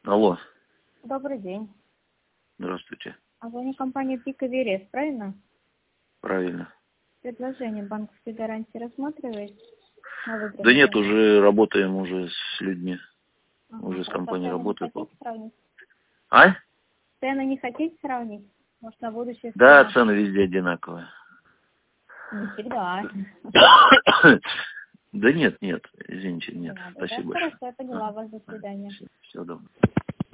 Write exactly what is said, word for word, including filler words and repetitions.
Алло. Добрый день. Здравствуйте. А вы не компания Пик Эверест, правильно? Правильно. Предложение банковской гарантии рассматриваете? Да нет, уже работаем уже с людьми. Ага. Уже с А компанией цены не работаю. хотите сравнить? А? Цены не хотите сравнить? Может, на будущее? Да, сравнить? цены везде одинаковые. Не всегда. Да нет, нет, извините, нет. Не надо, да? Спасибо большое. Хорошо, я поняла вас. До свидания. Всего доброго.